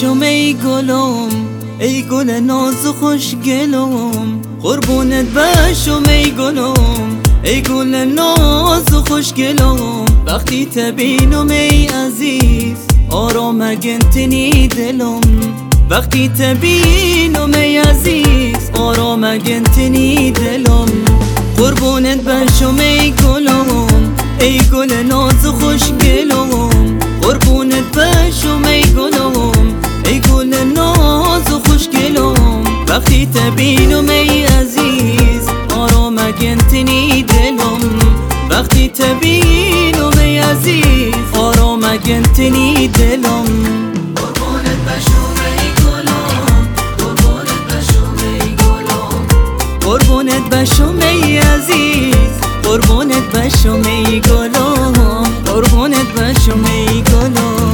بشم ای گلم، ای گل ناز و خوشگلم. قربونت بشم ای گلم، ای گل ناز و خوشگلم. وقتی تبینم ای عزیز آرام گنتنی دلم. وقتی تبینم ای عزیز آرام گنتنی دلم. قربونت بشم ای گلم، ای گل ناز و خوشگلم. قربونت بشم ای گلم، ای گل ناز و خوشگلم. وقتی تبینم ای عزیز آرام گنتنی دلم. وقتی تبینم ای عزیز آرام گنتنی دلم. قربونت بشم ای گلم، قربونت بشم ای گلم. قربونت بشم ای عزیز، قربونت بشم ای گلم. قربونت بشم ای گلم.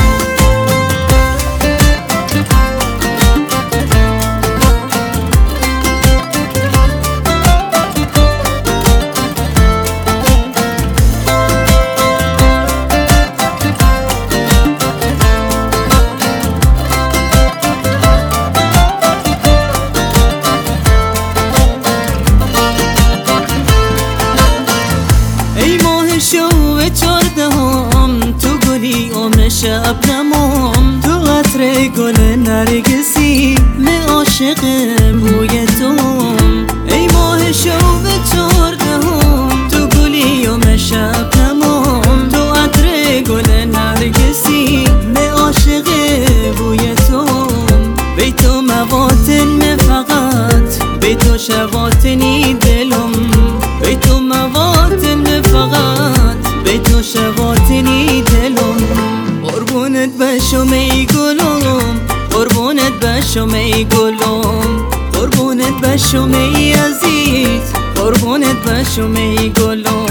شو 14 تو گلی عمر شبنمم. تو قطره گل نرگسی من عاشق بوی توم. ای ماه شو 14 تو گلی عمر شبنمم. تو قطره گل نرگسی من عاشق بوی توم. بی تو مواتن من فقط، بی تو شواتنی دلم. بی تو مواتن من فقط، بی تو شواتنی دلم. قربونت بشم ای گلم، قربونت بشم ای گلم. قربونت بشم ای عزیز، قربونت بشم ای گلم.